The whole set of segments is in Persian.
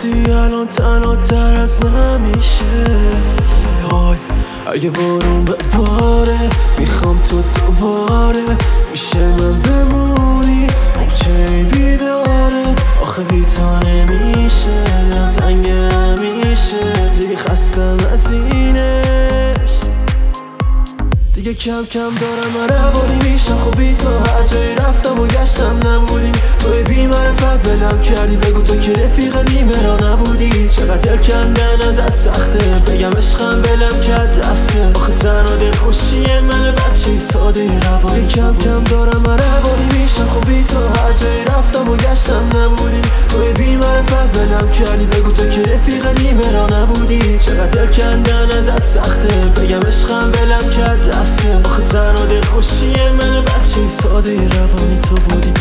بودی الان تنها تر از نمیشه. وای اگه بارون بباره میخوام تو دوباره میشه من بمونی چه بیداره. آخه بی تو نمیشه دلم تنگ همیشه دیگه خستم از اینش. دیگه کم کم دارم روانی میشم خب بی تو هر جایی رفتم و گشتم نبودی. توی بی معرفت ولم کردی بگو تو که رفیق نیمه را نبودی. چقدر کندن ازت سخته بگم عشقم ولم کرد رفته. آخه تنها دل خوشی من بچه ساده روانی. کم کم دارم روانی میشم خب بی تو هر جایی رفتم و گشتم نبودی. توی بی معرفت ولم کردی بگو تو که رفیق نیمه را نبودی. چقدر کندن ازت سخته بگم عشقم ولم کرد رفته. آخه تنها دل خوشی من بچه ساده روانی تو بودی.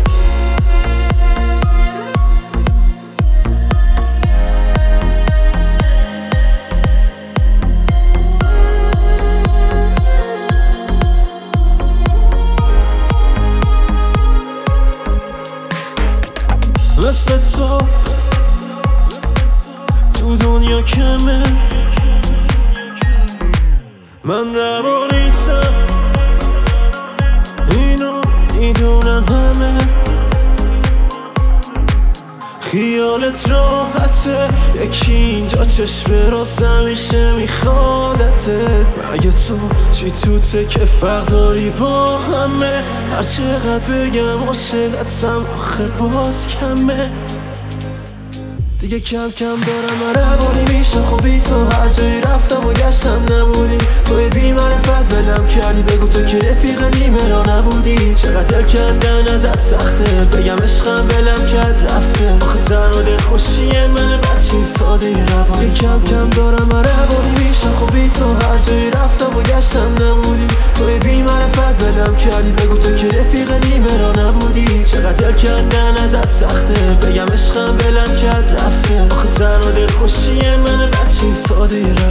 مثل تو دنیا کمه من روانیتم اینو میدونن همه. خیالت راحته یکی اینجا چشم راست همیشه میخوادتت. مگه تو چی توته که فرق داری با همه. هر چقدر بگم عاشقتم آخه باز کمه. دیگه کم کم دارم روانی میشم خب بی تو هر جایی رفتم و گشتم نبودی. توی بی معرفت ولم کردی بگو تو که رفیق نیمه را نبودی. چقدر کندن ازت سخته بگم عشقم ولم کرد رفته. آخه تنها دل خوشی من بچه ساده روانی. کم کم دارم روانی میشم خب بی تو هر جایی رفتم و گشتم نبودی. توی بی معرفت ولم کردی بگو تو که رفیق نیمه را نبودی. چقدر کندن ازت سخته بگم عشقم ولم کرد رفته. آخه تنها دل خوشی من بچه ساده